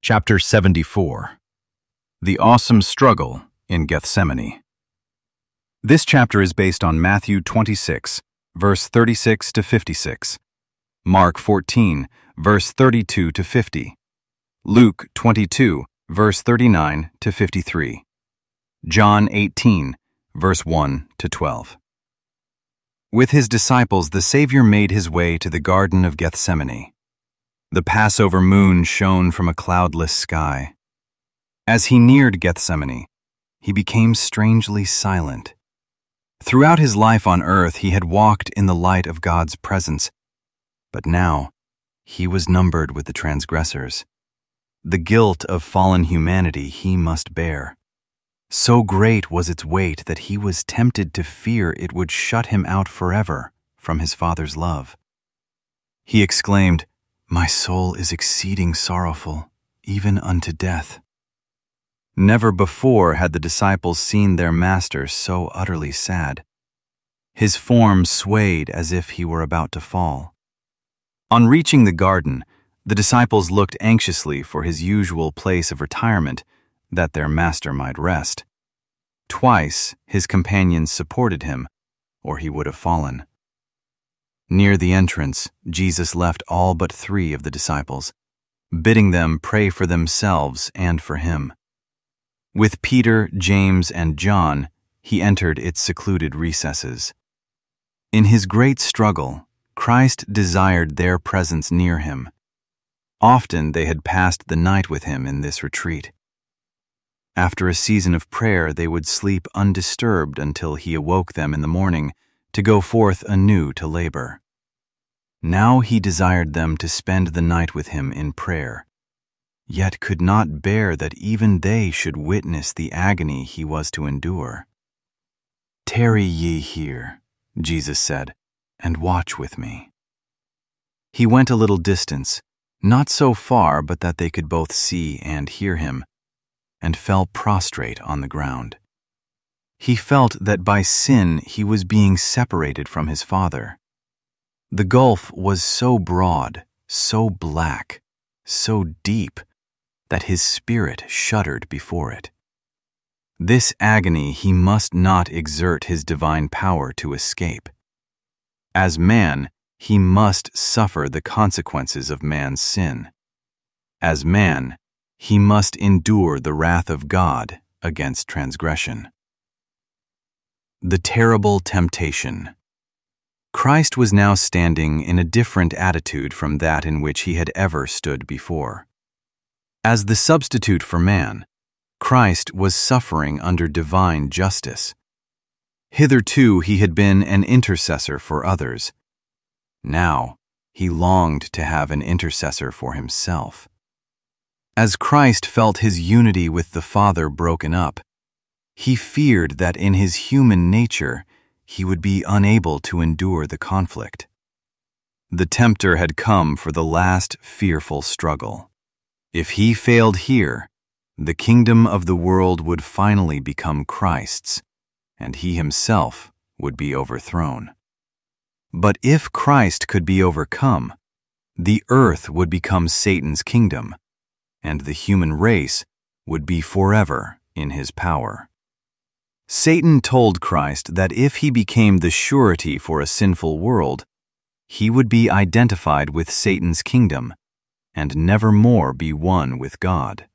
Chapter 74. The Awesome Struggle in Gethsemane. This chapter is based on Matthew 26, verse 36 to 56, Mark 14, verse 32 to 50, Luke 22, verse 39 to 53, John 18, verse 1 to 12. With his disciples, the Savior made his way to the Garden of Gethsemane. The Passover moon shone from a cloudless sky. As he neared Gethsemane, he became strangely silent. Throughout his life on earth, he had walked in the light of God's presence, but now he was numbered with the transgressors. The guilt of fallen humanity he must bear. So great was its weight that he was tempted to fear it would shut him out forever from his Father's love. He exclaimed, "My soul is exceeding sorrowful, even unto death." Never before had the disciples seen their master so utterly sad. His form swayed as if he were about to fall. On reaching the garden, the disciples looked anxiously for his usual place of retirement, that their master might rest. Twice his companions supported him, or he would have fallen. Near the entrance, Jesus left all but 3 of the disciples, bidding them pray for themselves and for him. With Peter, James, and John, he entered its secluded recesses. In his great struggle, Christ desired their presence near him. Often they had passed the night with him in this retreat. After a season of prayer, they would sleep undisturbed until he awoke them in the morning to go forth anew to labor. Now he desired them to spend the night with him in prayer, yet could not bear that even they should witness the agony he was to endure. "Tarry ye here," Jesus said, "and watch with me." He went a little distance, not so far but that they could both see and hear him, and fell prostrate on the ground. He felt that by sin he was being separated from his Father. The gulf was so broad, so black, so deep, that his spirit shuddered before it. This agony he must not exert his divine power to escape. As man, he must suffer the consequences of man's sin. As man, he must endure the wrath of God against transgression. The terrible temptation. Christ was now standing in a different attitude from that in which he had ever stood before. As the substitute for man, Christ was suffering under divine justice. Hitherto he had been an intercessor for others. Now he longed to have an intercessor for himself. As Christ felt his unity with the Father broken up, he feared that in his human nature he would be unable to endure the conflict. The tempter had come for the last fearful struggle. If he failed here, the kingdom of the world would finally become Christ's, and he himself would be overthrown. But if Christ could be overcome, the earth would become Satan's kingdom, and the human race would be forever in his power. Satan told Christ that if he became the surety for a sinful world, he would be identified with Satan's kingdom and never more be one with God.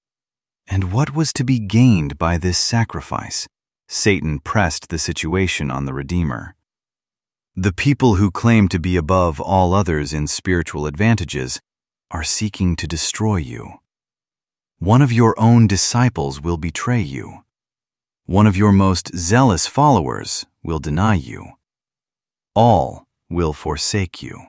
And what was to be gained by this sacrifice? Satan pressed the situation on the Redeemer. The people who claim to be above all others in spiritual advantages are seeking to destroy you. One of your own disciples will betray you. One of your most zealous followers will deny you. All will forsake you.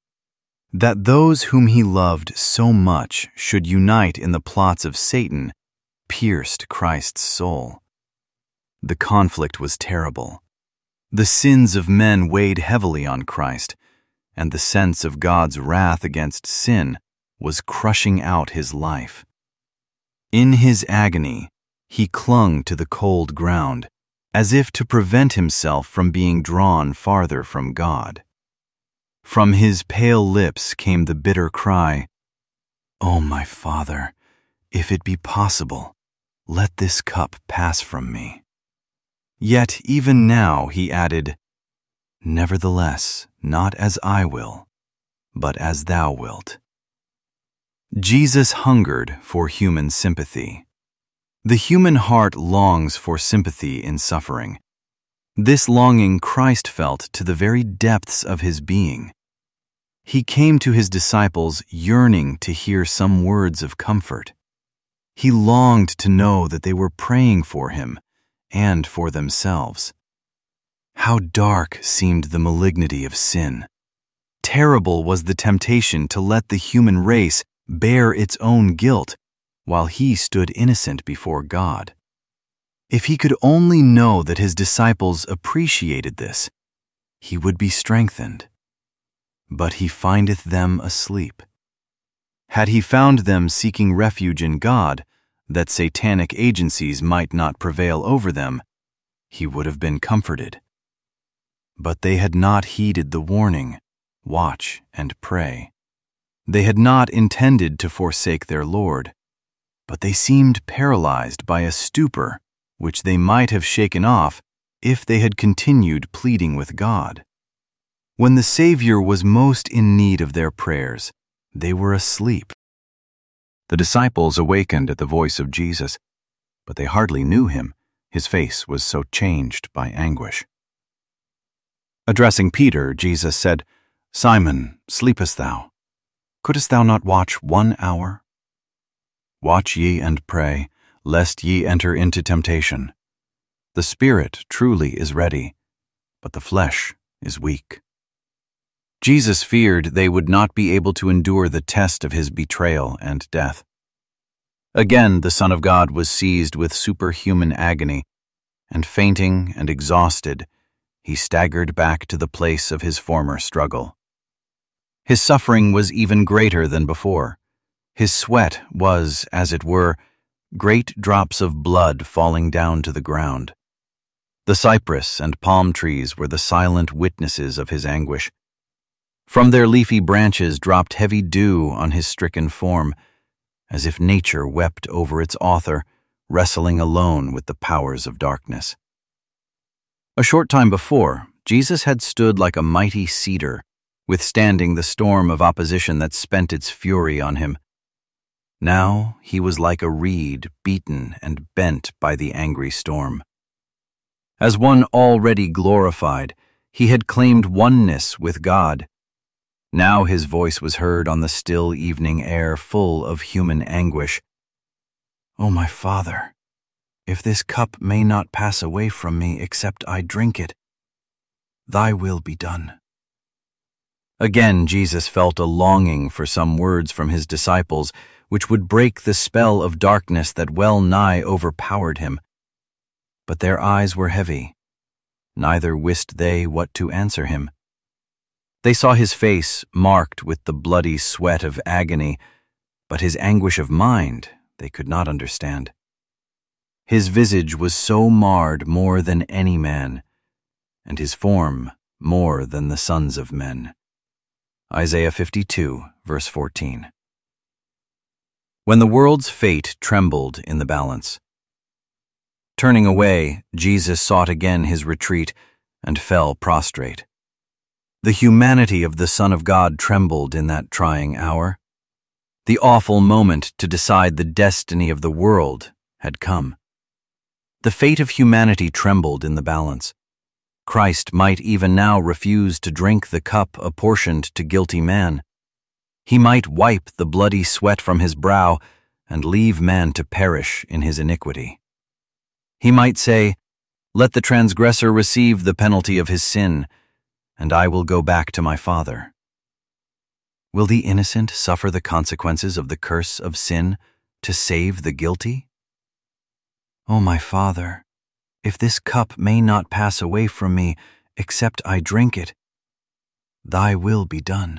That those whom he loved so much should unite in the plots of Satan pierced Christ's soul. The conflict was terrible. The sins of men weighed heavily on Christ, and the sense of God's wrath against sin was crushing out his life. In his agony, he clung to the cold ground, as if to prevent himself from being drawn farther from God. From his pale lips came the bitter cry, "O my Father, "If it be possible, let this cup pass from me." Yet even now he added, "Nevertheless, not as I will, but as thou wilt." Jesus hungered for human sympathy. The human heart longs for sympathy in suffering. This longing Christ felt to the very depths of his being. He came to his disciples yearning to hear some words of comfort. He longed to know that they were praying for him and for themselves. How dark seemed the malignity of sin. Terrible was the temptation to let the human race bear its own guilt while he stood innocent before God. If he could only know that his disciples appreciated this, he would be strengthened. But he findeth them asleep. Had he found them seeking refuge in God, that satanic agencies might not prevail over them, he would have been comforted. But they had not heeded the warning, watch and pray. They had not intended to forsake their Lord, but they seemed paralyzed by a stupor which they might have shaken off if they had continued pleading with God. When the Savior was most in need of their prayers, they were asleep. The disciples awakened at the voice of Jesus, but they hardly knew him. His face was so changed by anguish. Addressing Peter, Jesus said, "Simon, sleepest thou? Couldst thou not watch 1 hour? Watch ye and pray, lest ye enter into temptation. The spirit truly is ready, but the flesh is weak." Jesus feared they would not be able to endure the test of his betrayal and death. Again, the Son of God was seized with superhuman agony, and fainting and exhausted, he staggered back to the place of his former struggle. His suffering was even greater than before. His sweat was, as it were, great drops of blood falling down to the ground. The cypress and palm trees were the silent witnesses of his anguish. From their leafy branches dropped heavy dew on his stricken form, as if nature wept over its author, wrestling alone with the powers of darkness. A short time before, Jesus had stood like a mighty cedar, withstanding the storm of opposition that spent its fury on him. Now he was like a reed beaten and bent by the angry storm. As one already glorified, he had claimed oneness with God. Now his voice was heard on the still evening air, full of human anguish. "O my Father, if this cup may not pass away from me except I drink it, thy will be done." Again Jesus felt a longing for some words from his disciples which would break the spell of darkness that well nigh overpowered him. But their eyes were heavy, neither wist they what to answer him. They saw his face marked with the bloody sweat of agony, but his anguish of mind they could not understand. His visage was so marred more than any man, and his form more than the sons of men. Isaiah 52, verse 14. When the world's fate trembled in the balance. Turning away, Jesus sought again his retreat and fell prostrate. The humanity of the Son of God trembled in that trying hour. The awful moment to decide the destiny of the world had come. The fate of humanity trembled in the balance. Christ might even now refuse to drink the cup apportioned to guilty man. He might wipe the bloody sweat from his brow and leave man to perish in his iniquity. He might say, "Let the transgressor receive the penalty of his sin, and I will go back to my Father." Will the innocent suffer the consequences of the curse of sin to save the guilty? "O my Father, if this cup may not pass away from me except I drink it, thy will be done."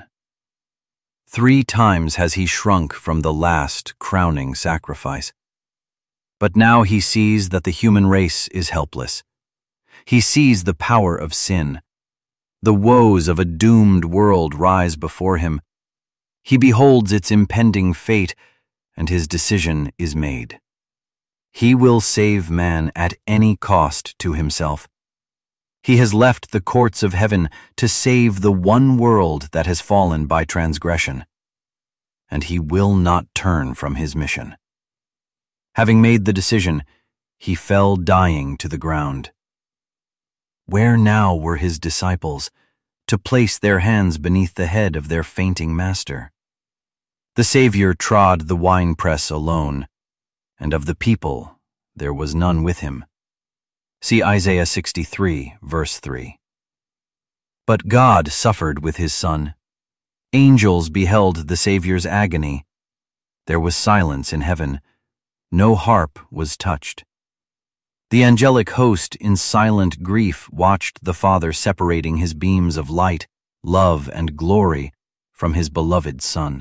3 times has he shrunk from the last crowning sacrifice. But now he sees that the human race is helpless. He sees the power of sin. The woes of a doomed world rise before him. He beholds its impending fate, and his decision is made. He will save man at any cost to himself. He has left the courts of heaven to save the one world that has fallen by transgression, and he will not turn from his mission. Having made the decision, he fell dying to the ground. Where now were his disciples to place their hands beneath the head of their fainting master? The Savior trod the winepress alone, and of the people there was none with him. See Isaiah 63, verse 3. But God suffered with his Son. Angels beheld the Savior's agony. There was silence in heaven. No harp was touched. The angelic host in silent grief watched the Father separating his beams of light, love, and glory from his beloved Son.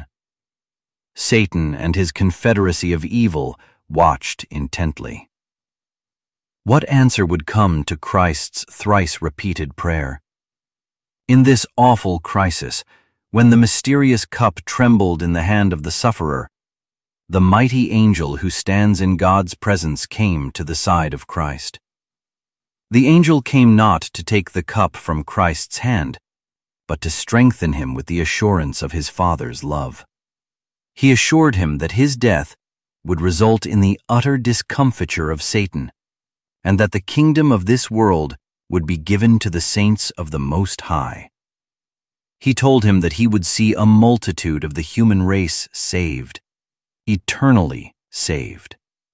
Satan and his confederacy of evil watched intently. What answer would come to Christ's thrice-repeated prayer? In this awful crisis, when the mysterious cup trembled in the hand of the sufferer, the mighty angel who stands in God's presence came to the side of Christ. The angel came not to take the cup from Christ's hand, but to strengthen him with the assurance of his Father's love. He assured him that his death would result in the utter discomfiture of Satan, and that the kingdom of this world would be given to the saints of the Most High. He told him that he would see a multitude of the human race saved, eternally saved.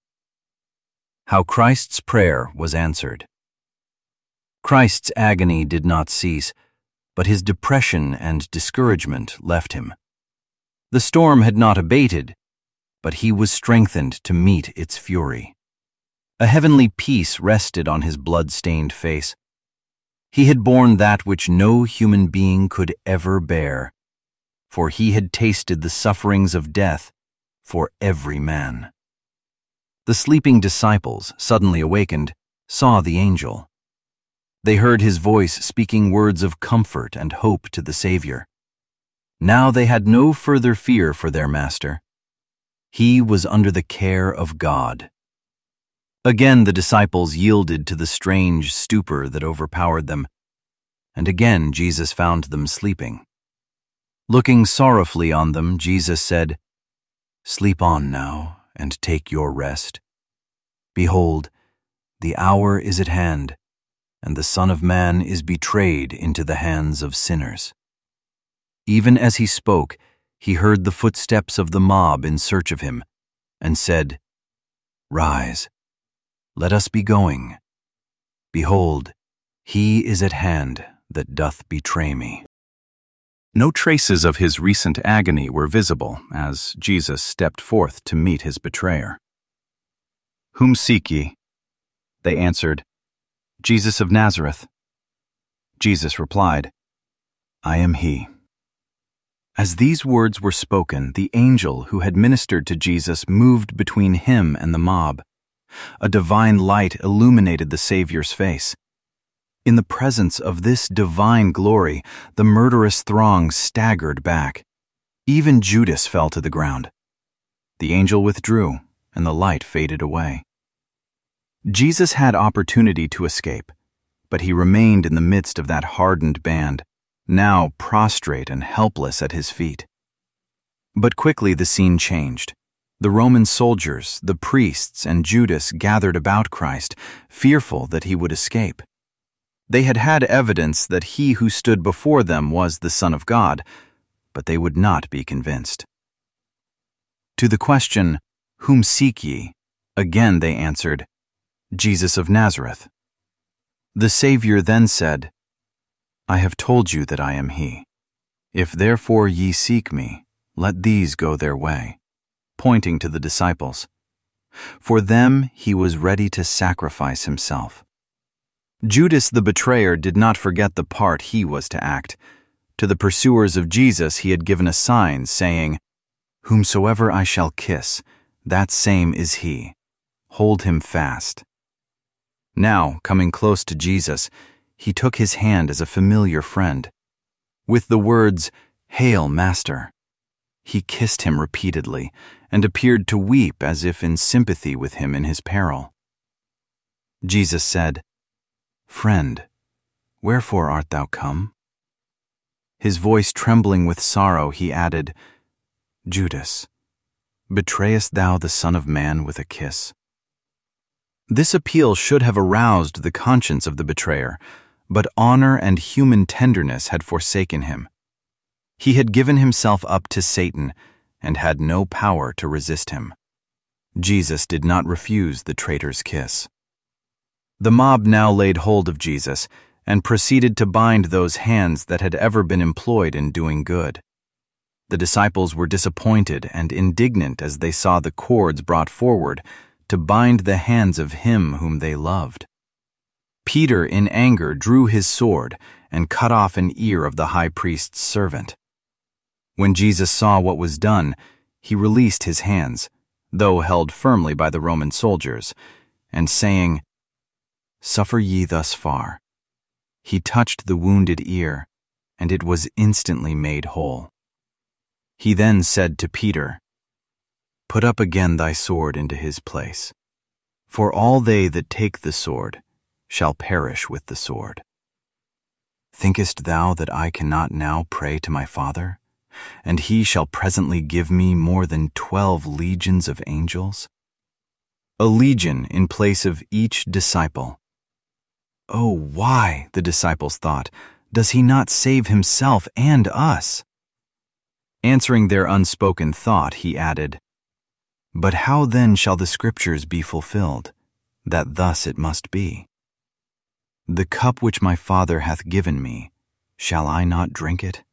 How Christ's prayer was answered. Christ's agony did not cease, but his depression and discouragement left him. The storm had not abated, but he was strengthened to meet its fury. A heavenly peace rested on his blood-stained face. He had borne that which no human being could ever bear, for he had tasted the sufferings of death for every man. The sleeping disciples, suddenly awakened, saw the angel. They heard his voice speaking words of comfort and hope to the Savior. Now they had no further fear for their master. He was under the care of God. Again the disciples yielded to the strange stupor that overpowered them, and again Jesus found them sleeping. Looking sorrowfully on them, Jesus said, "Sleep on now, and take your rest. Behold, the hour is at hand, and the Son of Man is betrayed into the hands of sinners." Even as he spoke, he heard the footsteps of the mob in search of him, and said, "Rise, let us be going. Behold, he is at hand that doth betray me." No traces of his recent agony were visible as Jesus stepped forth to meet his betrayer. "Whom seek ye?" They answered, "Jesus of Nazareth." Jesus replied, "I am he." As these words were spoken, the angel who had ministered to Jesus moved between him and the mob. A divine light illuminated the Savior's face. In the presence of this divine glory, the murderous throng staggered back. Even Judas fell to the ground. The angel withdrew, and the light faded away. Jesus had opportunity to escape, but he remained in the midst of that hardened band, now prostrate and helpless at his feet. But quickly the scene changed. The Roman soldiers, the priests, and Judas gathered about Christ, fearful that he would escape. They had had evidence that he who stood before them was the Son of God, but they would not be convinced. To the question, "Whom seek ye?" again they answered, "Jesus of Nazareth." The Savior then said, "I have told you that I am he. If therefore ye seek me, let these go their way," pointing to the disciples. For them he was ready to sacrifice himself. Judas the betrayer did not forget the part he was to act. To the pursuers of Jesus he had given a sign, saying, "Whomsoever I shall kiss, that same is he. Hold him fast." Now, coming close to Jesus, he took his hand as a familiar friend. With the words, "Hail, Master," he kissed him repeatedly, and appeared to weep as if in sympathy with him in his peril. Jesus said, "Friend, wherefore art thou come?" His voice trembling with sorrow, he added, "Judas, betrayest thou the Son of Man with a kiss?" This appeal should have aroused the conscience of the betrayer, but honor and human tenderness had forsaken him. He had given himself up to Satan and had no power to resist him. Jesus did not refuse the traitor's kiss. The mob now laid hold of Jesus and proceeded to bind those hands that had ever been employed in doing good. The disciples were disappointed and indignant as they saw the cords brought forward to bind the hands of him whom they loved. Peter, in anger, drew his sword and cut off an ear of the high priest's servant. When Jesus saw what was done, he released his hands, though held firmly by the Roman soldiers, and saying, "Suffer ye thus far," he touched the wounded ear, and it was instantly made whole. He then said to Peter, "Put up again thy sword into his place, for all they that take the sword shall perish with the sword. Thinkest thou that I cannot now pray to my Father, and he shall presently give me more than 12 legions of angels?" A legion in place of each disciple. Oh, why, the disciples thought, does he not save himself and us? Answering their unspoken thought, he added, "But how then shall the Scriptures be fulfilled, that thus it must be? The cup which my Father hath given me, shall I not drink it?"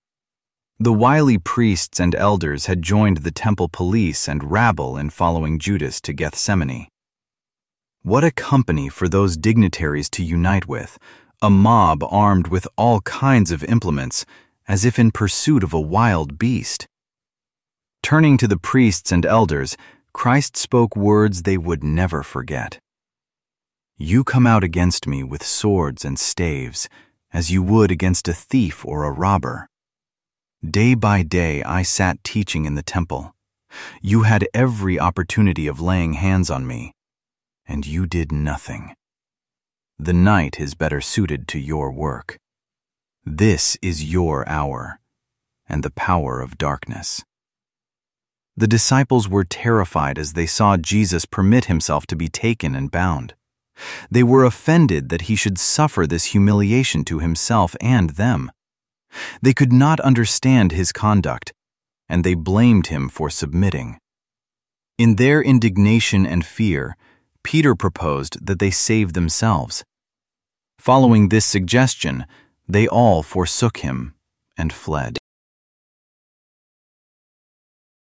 The wily priests and elders had joined the temple police and rabble in following Judas to Gethsemane. What a company for those dignitaries to unite with, a mob armed with all kinds of implements, as if in pursuit of a wild beast. Turning to the priests and elders, Christ spoke words they would never forget. "You come out against me with swords and staves, as you would against a thief or a robber. Day by day I sat teaching in the temple. You had every opportunity of laying hands on me, and you did nothing. The night is better suited to your work. This is your hour, and the power of darkness." The disciples were terrified as they saw Jesus permit himself to be taken and bound. They were offended that he should suffer this humiliation to himself and them. They could not understand his conduct, and they blamed him for submitting. In their indignation and fear, Peter proposed that they save themselves. Following this suggestion, they all forsook him and fled.